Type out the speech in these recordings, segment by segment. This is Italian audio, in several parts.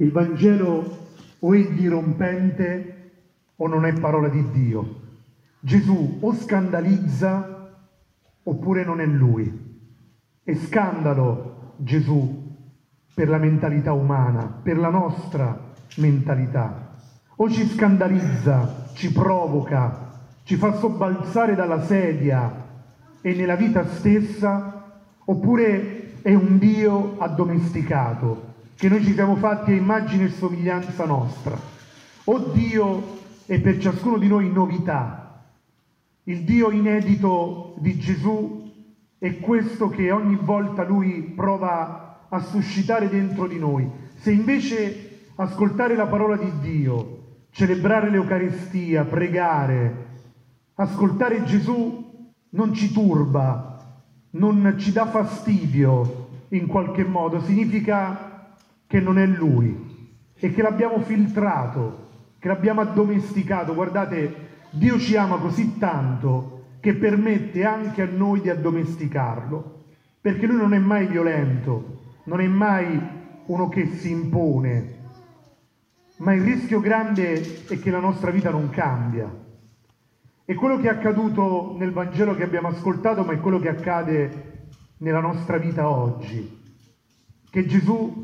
Il Vangelo o è dirompente o non è parola di Dio. Gesù o scandalizza oppure non è Lui. È scandalo Gesù per la mentalità umana, per la nostra mentalità. O ci scandalizza, ci provoca, ci fa sobbalzare dalla sedia e nella vita stessa, oppure è un Dio addomesticato, che noi ci siamo fatti a immagine e somiglianza nostra. O Dio è per ciascuno di noi novità. Il Dio inedito di Gesù è questo che ogni volta Lui prova a suscitare dentro di noi. Se invece ascoltare la parola di Dio, celebrare l'Eucaristia, pregare, ascoltare Gesù non ci turba, non ci dà fastidio in qualche modo, significa che non è Lui e che l'abbiamo filtrato, che l'abbiamo addomesticato. Guardate, Dio ci ama così tanto che permette anche a noi di addomesticarlo, perché Lui non è mai violento, non è mai uno che si impone, ma il rischio grande è che la nostra vita non cambia. È quello che è accaduto nel Vangelo che abbiamo ascoltato, ma è quello che accade nella nostra vita oggi, che Gesù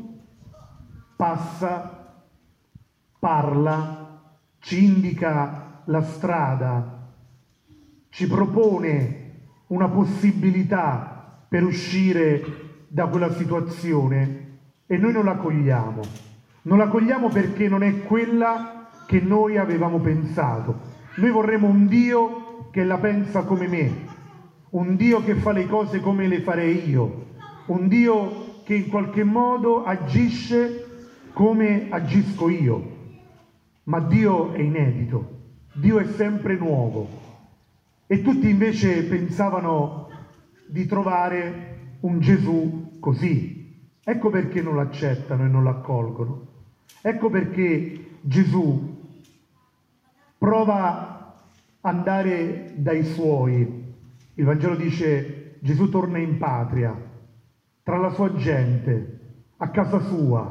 passa, parla, ci indica la strada, ci propone una possibilità per uscire da quella situazione e noi non la cogliamo. Non la cogliamo perché non è quella che noi avevamo pensato. Noi vorremmo un Dio che la pensa come me, un Dio che fa le cose come le farei io, un Dio che in qualche modo agisce come agisco io. Ma Dio è inedito, Dio è sempre nuovo. E tutti invece pensavano di trovare un Gesù così. Ecco perché non l'accettano e non l'accolgono. Ecco perché Gesù prova ad andare dai suoi. Il Vangelo dice: Gesù torna in patria, tra la sua gente, a casa sua.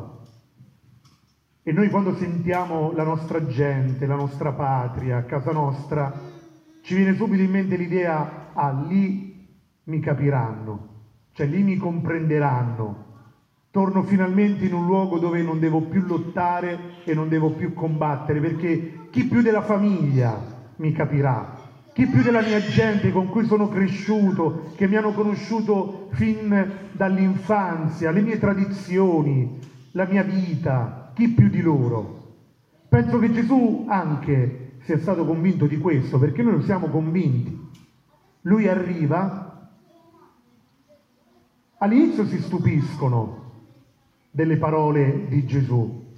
E noi quando sentiamo la nostra gente, la nostra patria, a casa nostra, ci viene subito in mente l'idea: ah, lì mi capiranno, cioè lì mi comprenderanno. Torno finalmente in un luogo dove non devo più lottare e non devo più combattere, perché chi più della famiglia mi capirà, chi più della mia gente con cui sono cresciuto, che mi hanno conosciuto fin dall'infanzia, le mie tradizioni, la mia vita, chi più di loro? Penso che Gesù anche sia stato convinto di questo, perché noi lo siamo convinti. Lui arriva, all'inizio si stupiscono delle parole di Gesù,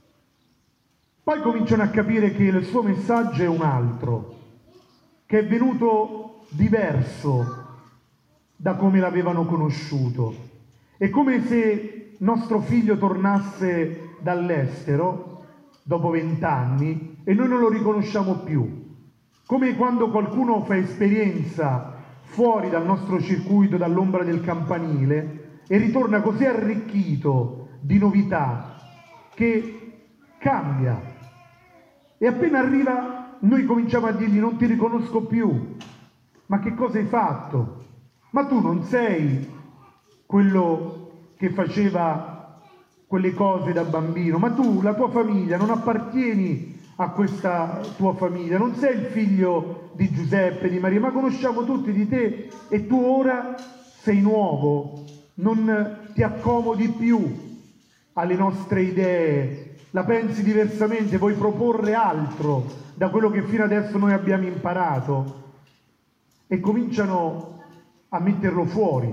poi cominciano a capire che il suo messaggio è un altro, che è venuto diverso da come l'avevano conosciuto. È come se nostro figlio tornasse dall'estero dopo 20 anni e noi non lo riconosciamo più, come quando qualcuno fa esperienza fuori dal nostro circuito, dall'ombra del campanile, e ritorna così arricchito di novità che cambia, e appena arriva noi cominciamo a dirgli: non ti riconosco più, ma che cosa hai fatto? Ma tu non sei quello che faceva quelle cose da bambino, ma tu, la tua famiglia, non appartieni a questa tua famiglia, non sei il figlio di Giuseppe, di Maria, ma conosciamo tutti di te e tu ora sei nuovo, non ti accomodi più alle nostre idee, la pensi diversamente, vuoi proporre altro da quello che fino adesso noi abbiamo imparato, e cominciano a metterlo fuori,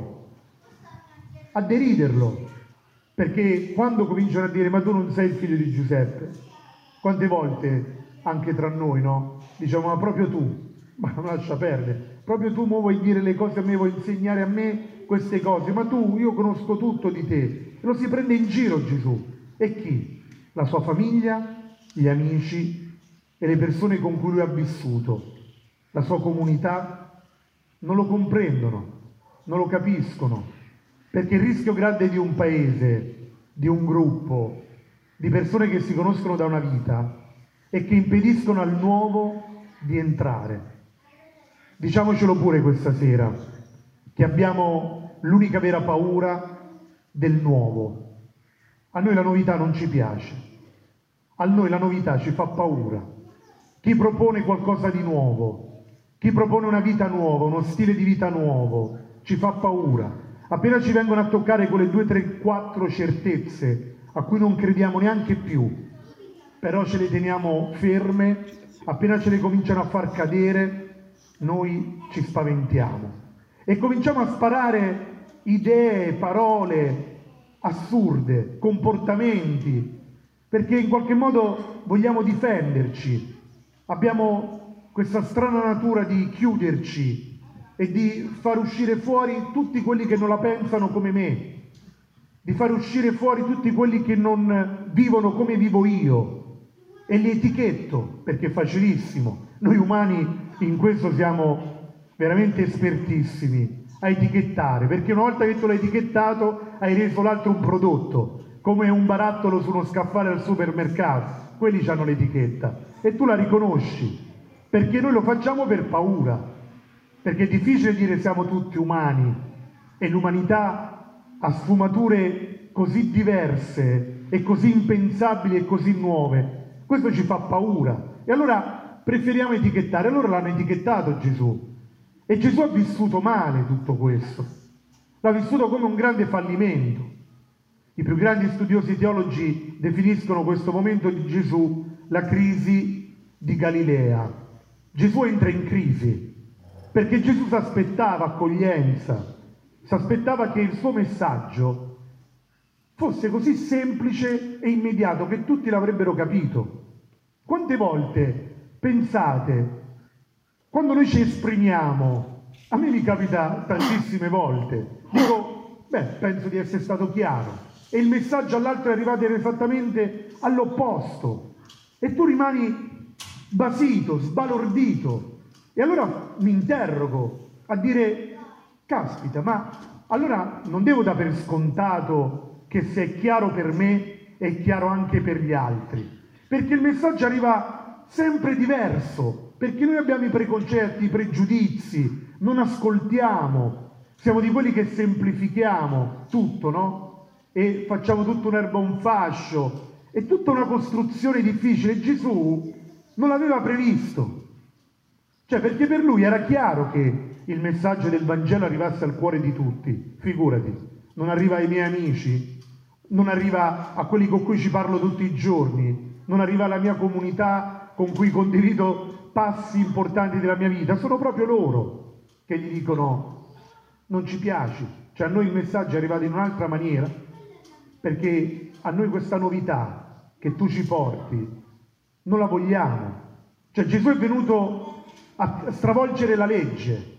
a deriderlo, perché quando cominciano a dire: ma tu non sei il figlio di Giuseppe, quante volte anche tra noi, no? Diciamo: ma proprio tu, ma non lascia perdere, proprio tu mo vuoi dire le cose a me, vuoi insegnare a me queste cose, ma tu, io conosco tutto di te. Lo si prende in giro Gesù. E chi? La sua famiglia, gli amici e le persone con cui lui ha vissuto, la sua comunità, non lo comprendono, non lo capiscono, perché il rischio grande di un paese, di un gruppo, di persone che si conoscono da una vita e che impediscono al nuovo di entrare. Diciamocelo pure questa sera, che abbiamo l'unica vera paura del nuovo. A noi la novità non ci piace, a noi la novità ci fa paura. Chi propone qualcosa di nuovo, chi propone una vita nuova, uno stile di vita nuovo, ci fa paura. Appena ci vengono a toccare quelle 2, 3, 4 certezze a cui non crediamo neanche più, però ce le teniamo ferme, appena ce le cominciano a far cadere, noi ci spaventiamo e cominciamo a sparare idee, parole assurde, comportamenti, perché in qualche modo vogliamo difenderci. Abbiamo questa strana natura di chiuderci e di far uscire fuori tutti quelli che non la pensano come me, di far uscire fuori tutti quelli che non vivono come vivo io e li etichetto, perché è facilissimo. Noi umani in questo siamo veramente espertissimi a etichettare, perché una volta che tu l'hai etichettato hai reso l'altro un prodotto, come un barattolo su uno scaffale al supermercato. Quelli hanno l'etichetta e tu la riconosci, perché noi lo facciamo per paura, perché è difficile dire siamo tutti umani e l'umanità ha sfumature così diverse e così impensabili e così nuove. Questo ci fa paura e allora preferiamo etichettare. Allora l'hanno etichettato Gesù e Gesù ha vissuto male tutto questo, l'ha vissuto come un grande fallimento. I più grandi studiosi teologi definiscono questo momento di Gesù la crisi di Galilea. Gesù entra in crisi perché Gesù si aspettava accoglienza, si aspettava che il suo messaggio fosse così semplice e immediato che tutti l'avrebbero capito. Quante volte pensate, quando noi ci esprimiamo, a me mi capita tantissime volte, dico, penso di essere stato chiaro, e il messaggio all'altro è arrivato esattamente all'opposto e tu rimani basito, sbalordito e allora mi interrogo a dire caspita, ma allora non devo dare per scontato che se è chiaro per me è chiaro anche per gli altri, perché il messaggio arriva sempre diverso, perché noi abbiamo i preconcetti, i pregiudizi, non ascoltiamo, siamo di quelli che semplifichiamo tutto, no? E facciamo tutto un'erba un fascio, è tutta una costruzione difficile. Gesù non l'aveva previsto, cioè perché per lui era chiaro che il messaggio del Vangelo arrivasse al cuore di tutti. Figurati, non arriva ai miei amici, non arriva a quelli con cui ci parlo tutti i giorni, non arriva alla mia comunità con cui condivido passi importanti della mia vita, sono proprio loro che gli dicono non ci piaci, cioè a noi il messaggio è arrivato in un'altra maniera, perché a noi questa novità che tu ci porti non la vogliamo. Cioè Gesù è venuto a stravolgere la legge,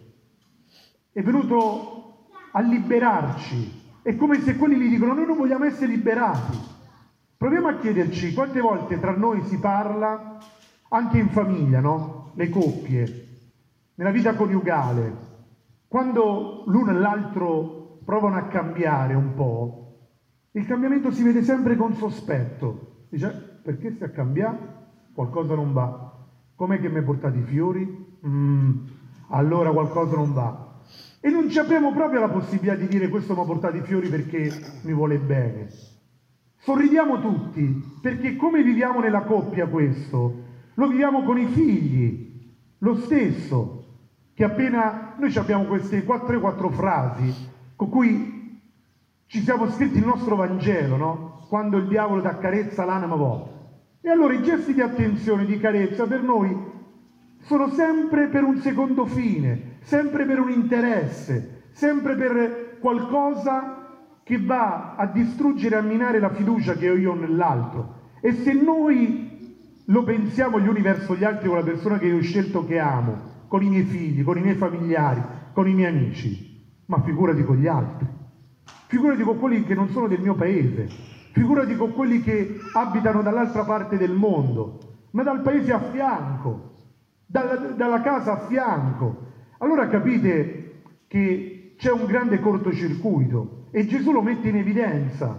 è venuto a liberarci. È come se quelli gli dicono noi non vogliamo essere liberati. Proviamo a chiederci quante volte tra noi si parla, anche in famiglia, no? Le coppie, nella vita coniugale, quando l'uno e l'altro provano a cambiare un po', il cambiamento si vede sempre con sospetto. Dice, perché stai a cambiare? Qualcosa non va. Com'è che mi hai portato i fiori? Allora qualcosa non va. E non ci abbiamo proprio la possibilità di dire questo mi ha portato i fiori perché mi vuole bene. Sorridiamo tutti, perché come viviamo nella coppia questo? Lo viviamo con i figli, lo stesso, che appena noi abbiamo queste 4 frasi con cui ci siamo scritti il nostro Vangelo, no? Quando il diavolo ti accarezza l'anima vostra. E allora i gesti di attenzione, di carezza per noi sono sempre per un secondo fine, sempre per un interesse, sempre per qualcosa che va a distruggere e a minare la fiducia che io ho nell'altro. E se noi lo pensiamo gli uni verso gli altri con la persona che io ho scelto, che amo, con i miei figli, con i miei familiari, con i miei amici, ma figurati con gli altri. Figurati con quelli che non sono del mio paese, figurati con quelli che abitano dall'altra parte del mondo, ma dal paese a fianco, dalla casa a fianco. Allora capite che c'è un grande cortocircuito e Gesù lo mette in evidenza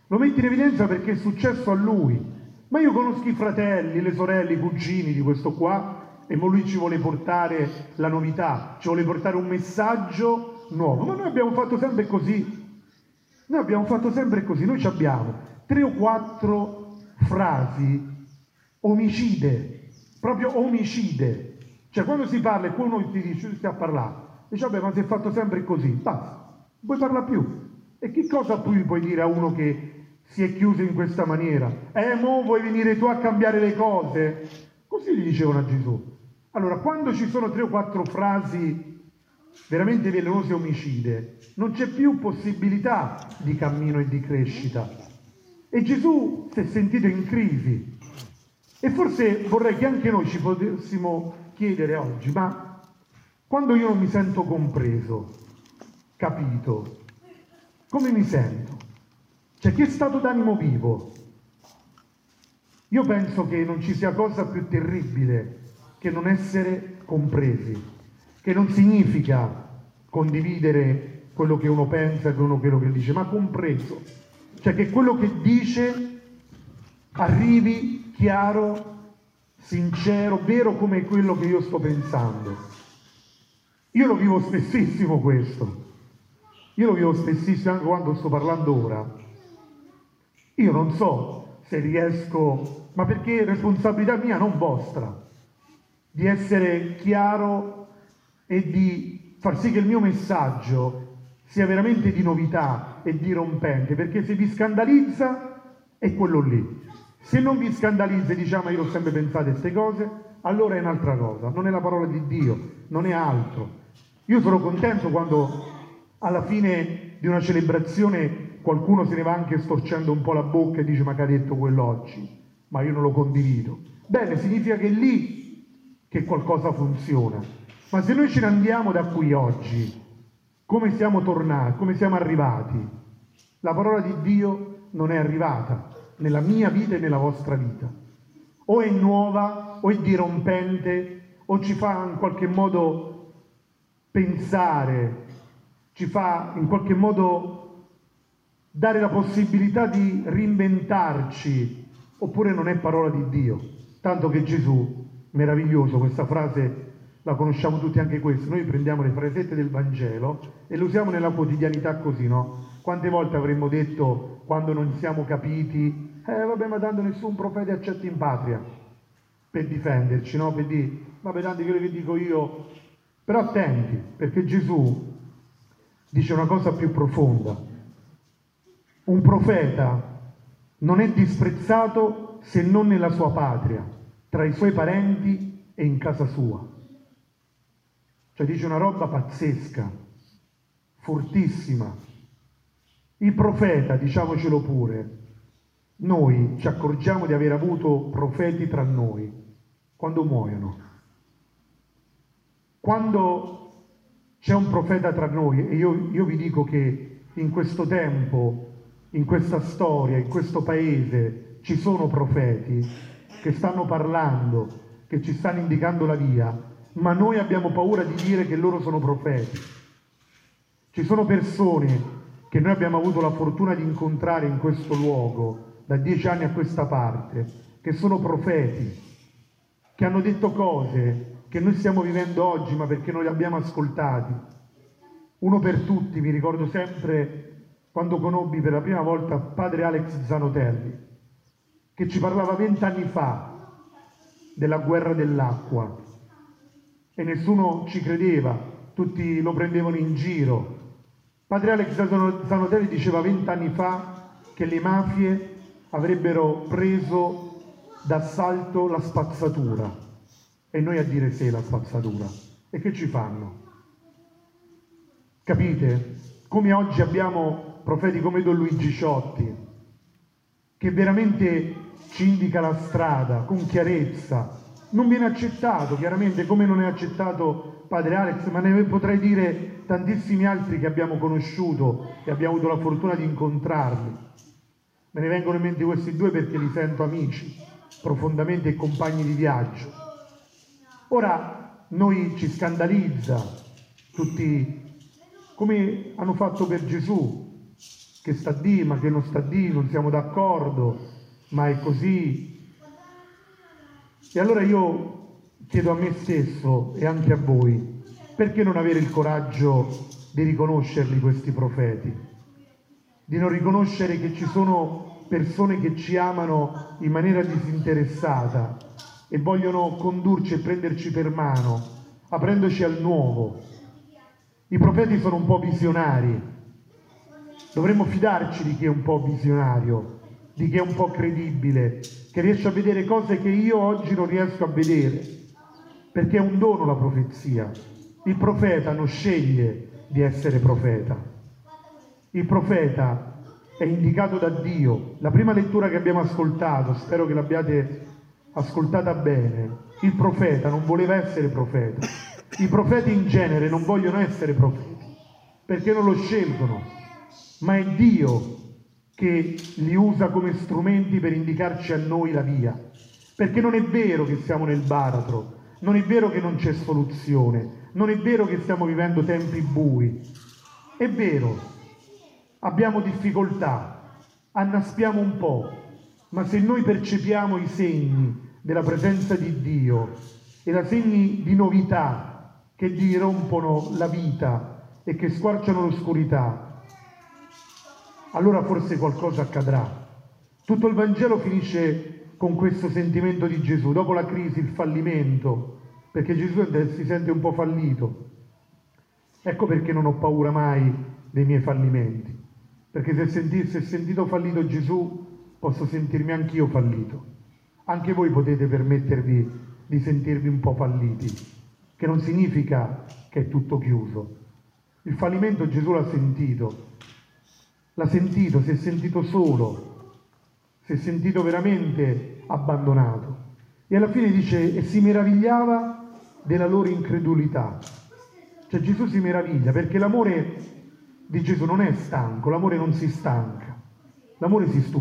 lo mette in evidenza perché è successo a lui. Ma io conosco i fratelli, le sorelle, i cugini di questo qua, e lui ci vuole portare la novità, ci vuole portare un messaggio nuovo. Ma noi abbiamo fatto sempre così. Noi abbiamo fatto sempre così. Noi abbiamo 3 o 4 frasi omicide, proprio omicide. Cioè quando si parla e qualcuno ti dice, stai a parlare, dice vabbè, ma si è fatto sempre così, basta, non puoi parlare più. E che cosa puoi dire a uno che si è chiuso in questa maniera? Mo vuoi venire tu a cambiare le cose? Così gli dicevano a Gesù. Allora, quando ci sono 3 o 4 frasi veramente velenose e omicide, non c'è più possibilità di cammino e di crescita. E Gesù si è sentito in crisi. E forse vorrei che anche noi ci potessimo chiedere oggi, ma quando io non mi sento compreso, capito, come mi sento? Cioè, che stato d'animo vivo? Io penso che non ci sia cosa più terribile che non essere compresi, che non significa condividere quello che uno pensa e quello che dice, ma compreso. Cioè che quello che dice arrivi chiaro, sincero, vero come quello che io sto pensando. Io lo vivo spessissimo questo. Io lo vivo spessissimo anche quando sto parlando ora. Io non so se riesco, ma perché è responsabilità mia, non vostra, di essere chiaro e di far sì che il mio messaggio sia veramente di novità e dirompente, perché se vi scandalizza è quello lì. Se non vi scandalizza e diciamo io ho sempre pensato a queste cose, allora è un'altra cosa, non è la parola di Dio, non è altro. Io sono contento quando alla fine di una celebrazione qualcuno se ne va anche storcendo un po' la bocca e dice ma che ha detto quello oggi, ma io non lo condivido. Bene, significa che è lì che qualcosa funziona. Ma se noi ce ne andiamo da qui oggi, come siamo tornati, come siamo arrivati, la parola di Dio non è arrivata nella mia vita e nella vostra vita. O è nuova, o è dirompente, o ci fa in qualche modo pensare, ci fa in qualche modo dare la possibilità di reinventarci, oppure non è parola di Dio. Tanto che Gesù, meraviglioso, questa frase la conosciamo tutti anche questa, noi prendiamo le frasette del Vangelo e le usiamo nella quotidianità così, no? Quante volte avremmo detto, quando non siamo capiti, vabbè, ma tanto nessun profeta accetta in patria, per difenderci, no? Per dire, vabbè, tanto quello che dico io. Però attenti, perché Gesù dice una cosa più profonda. Un profeta non è disprezzato se non nella sua patria, tra i suoi parenti e in casa sua. Cioè dice una roba pazzesca, fortissima. Il profeta, diciamocelo pure, noi ci accorgiamo di aver avuto profeti tra noi quando muoiono. Quando c'è un profeta tra noi, e io vi dico che in questo tempo, in questa storia, in questo paese, ci sono profeti che stanno parlando, che ci stanno indicando la via, ma noi abbiamo paura di dire che loro sono profeti. Ci sono persone che noi abbiamo avuto la fortuna di incontrare in questo luogo, da 10 anni a questa parte, che sono profeti, che hanno detto cose che noi stiamo vivendo oggi, ma perché noi li abbiamo ascoltati. Uno per tutti, mi ricordo sempre quando conobbi per la prima volta padre Alex Zanotelli, che ci parlava 20 anni fa della guerra dell'acqua e nessuno ci credeva, tutti lo prendevano in giro. Padre Alex Zanotelli diceva 20 anni fa che le mafie avrebbero preso d'assalto la spazzatura, e noi a dire sì la spazzatura. E che ci fanno? Capite? Come oggi abbiamo profeti come Don Luigi Ciotti, che veramente ci indica la strada con chiarezza. Non viene accettato, chiaramente, come non è accettato padre Alex, ma ne potrei dire tantissimi altri che abbiamo conosciuto e abbiamo avuto la fortuna di incontrarli. Me ne vengono in mente questi due perché li sento amici, profondamente, e compagni di viaggio. Ora, noi ci scandalizza tutti, come hanno fatto per Gesù, che sta di, ma che non sta di, non siamo d'accordo, ma è così. E allora io chiedo a me stesso e anche a voi, perché non avere il coraggio di riconoscerli questi profeti? Di non riconoscere che ci sono persone che ci amano in maniera disinteressata e vogliono condurci e prenderci per mano, aprendoci al nuovo. I profeti sono un po' visionari, dovremmo fidarci di chi è un po' visionario, di chi è un po' credibile, che riesce a vedere cose che io oggi non riesco a vedere, perché è un dono la profezia. Il profeta non sceglie di essere profeta, il profeta è indicato da Dio. La prima lettura che abbiamo ascoltato, spero che l'abbiate ascoltata bene, il profeta non voleva essere profeta. I profeti in genere non vogliono essere profeti, perché non lo scelgono, ma è Dio che li usa come strumenti per indicarci a noi la via. Perché non è vero che siamo nel baratro, non è vero che non c'è soluzione, non è vero che stiamo vivendo tempi bui. È vero, abbiamo difficoltà, annaspiamo un po', ma se noi percepiamo i segni della presenza di Dio e i segni di novità che dirompono la vita e che squarciano l'oscurità, allora forse qualcosa accadrà. Tutto il Vangelo finisce con questo sentimento di Gesù, dopo la crisi, il fallimento, perché Gesù si sente un po' fallito. Ecco perché non ho paura mai dei miei fallimenti, perché se sentito fallito Gesù, posso sentirmi anch'io fallito. Anche voi potete permettervi di sentirvi un po' falliti, che non significa che è tutto chiuso. Il fallimento Gesù l'ha sentito, si è sentito solo, si è sentito veramente abbandonato. E alla fine dice, e si meravigliava della loro incredulità. Cioè Gesù si meraviglia, perché l'amore di Gesù non è stanco, l'amore non si stanca, l'amore si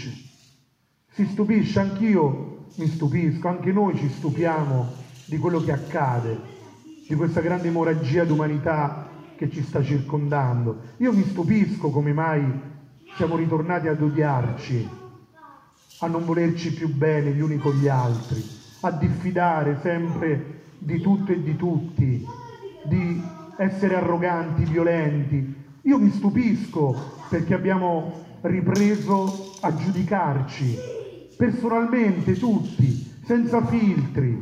stupisce, anch'io mi stupisco, anche noi ci stupiamo di quello che accade, di questa grande emorragia d'umanità che ci sta circondando. Io mi stupisco come mai siamo ritornati ad odiarci, a non volerci più bene gli uni con gli altri, a diffidare sempre di tutto e di tutti, di essere arroganti, violenti. Io mi stupisco perché abbiamo ripreso a giudicarci, personalmente tutti, senza filtri.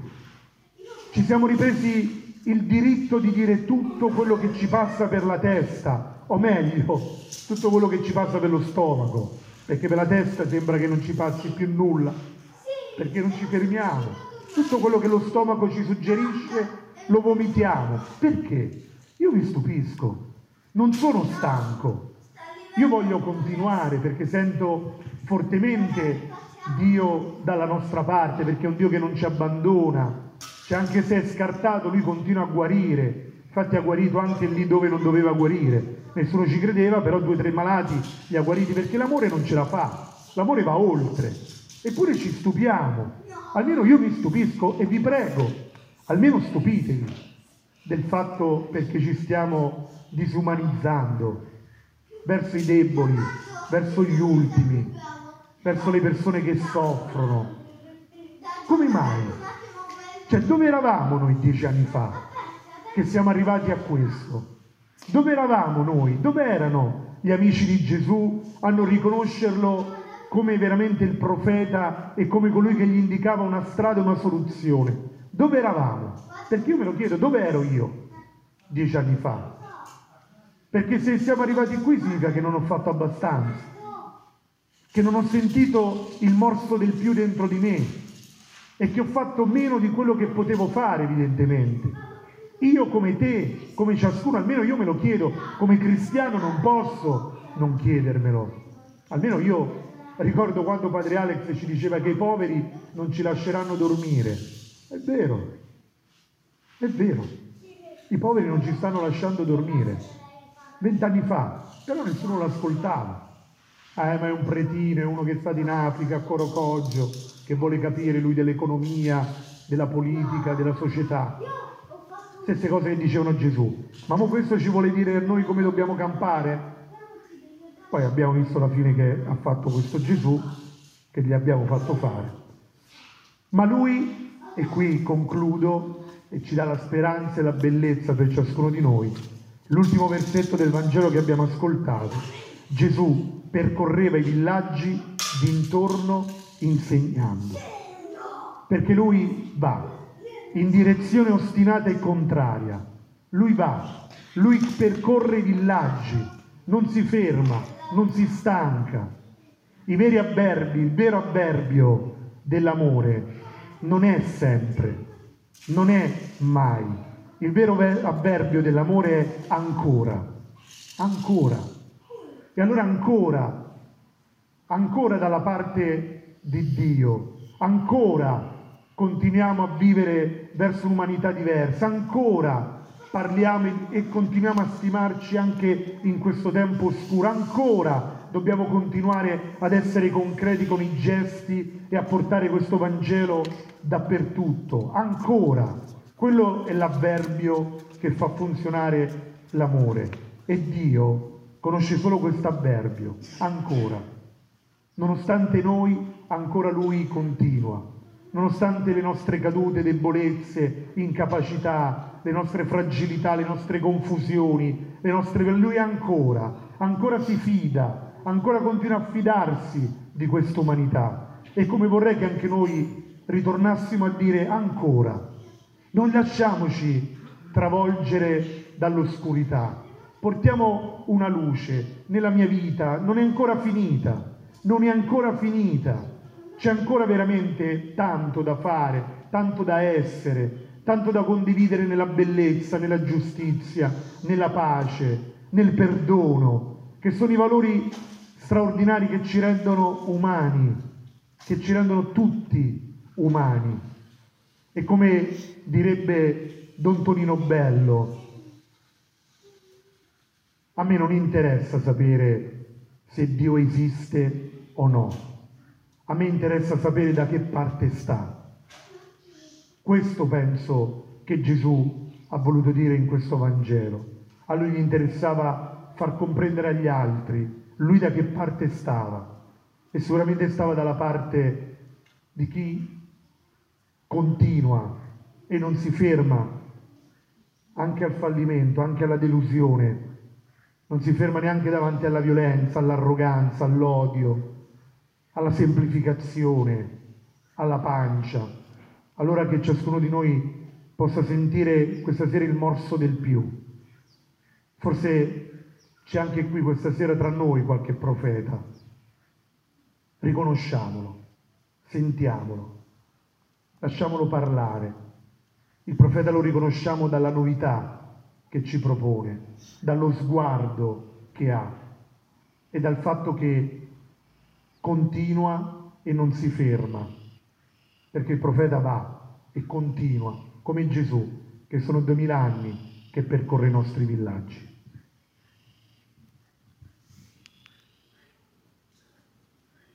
Ci siamo ripresi il diritto di dire tutto quello che ci passa per la testa, o meglio, tutto quello che ci passa per lo stomaco, perché per la testa sembra che non ci passi più nulla, perché non ci fermiamo. Tutto quello che lo stomaco ci suggerisce lo vomitiamo. Perché? Io mi stupisco, non sono stanco, io voglio continuare perché sento fortemente Dio dalla nostra parte, perché è un Dio che non ci abbandona. Cioè, anche se è scartato, lui continua a guarire. Infatti ha guarito anche lì dove non doveva guarire. Nessuno ci credeva, però 2 o 3 malati li ha guariti, perché l'amore non ce la fa. L'amore va oltre. Eppure ci stupiamo. Almeno io mi stupisco e vi prego, almeno stupitevi del fatto, perché ci stiamo disumanizzando verso i deboli, verso gli ultimi, verso le persone che soffrono. Come mai? Cioè, dove eravamo noi 10 anni fa che siamo arrivati a questo? Dove eravamo noi? Dove erano gli amici di Gesù a non riconoscerlo come veramente il profeta e come colui che gli indicava una strada e una soluzione? Dove eravamo? Perché io me lo chiedo, dove ero io 10 anni fa? Perché se siamo arrivati qui significa che non ho fatto abbastanza, che non ho sentito il morso del più dentro di me, e che ho fatto meno di quello che potevo fare, evidentemente. Io come te, come ciascuno, almeno io me lo chiedo, come cristiano non posso non chiedermelo. Almeno io ricordo quando padre Alex ci diceva che i poveri non ci lasceranno dormire. È vero, i poveri non ci stanno lasciando dormire. 20 anni fa, però nessuno l'ascoltava. Ma è un pretino, è uno che è stato in Africa, a Corocoggio, che vuole capire lui dell'economia, della politica, della società. Stesse cose che dicevano Gesù. Ma questo ci vuole dire a noi come dobbiamo campare? Poi abbiamo visto la fine che ha fatto questo Gesù, che gli abbiamo fatto fare. Ma lui, e qui concludo, e ci dà la speranza e la bellezza per ciascuno di noi, l'ultimo versetto del Vangelo che abbiamo ascoltato. Gesù percorreva i villaggi d'intorno insegnando, perché lui va in direzione ostinata e contraria. Lui va, lui percorre i villaggi, non si ferma, non si stanca. I veri avverbi, il vero avverbio dell'amore non è sempre, non è mai. Il vero avverbio dell'amore è ancora, ancora. E allora ancora dalla parte di Dio, ancora continuiamo a vivere verso un'umanità diversa, ancora parliamo e continuiamo a stimarci anche in questo tempo oscuro, ancora dobbiamo continuare ad essere concreti con i gesti e a portare questo Vangelo dappertutto, ancora. Quello è l'avverbio che fa funzionare l'amore e Dio conosce solo questo avverbio, ancora. Nonostante noi, ancora Lui continua. Nonostante le nostre cadute, debolezze, incapacità, le nostre fragilità, le nostre confusioni, Lui ancora si fida, ancora continua a fidarsi di questa umanità. E come vorrei che anche noi ritornassimo a dire ancora. Non lasciamoci travolgere dall'oscurità. Portiamo una luce nella mia vita, non è ancora finita, non è ancora finita. C'è ancora veramente tanto da fare, tanto da essere, tanto da condividere nella bellezza, nella giustizia, nella pace, nel perdono, che sono i valori straordinari che ci rendono umani, che ci rendono tutti umani. E come direbbe Don Tonino Bello, a me non interessa sapere se Dio esiste o no. A me interessa sapere da che parte sta. Questo penso che Gesù ha voluto dire in questo Vangelo. A lui gli interessava far comprendere agli altri lui da che parte stava. E sicuramente stava dalla parte di chi continua e non si ferma anche al fallimento, anche alla delusione. Non si ferma neanche davanti alla violenza, all'arroganza, all'odio, alla semplificazione, alla pancia. Allora che ciascuno di noi possa sentire questa sera il morso del più. Forse c'è anche qui questa sera tra noi qualche profeta. Riconosciamolo, sentiamolo, lasciamolo parlare. Il profeta lo riconosciamo dalla novità che ci propone, dallo sguardo che ha e dal fatto che continua e non si ferma, perché il profeta va e continua, come Gesù, che sono 2000 anni che percorre i nostri villaggi.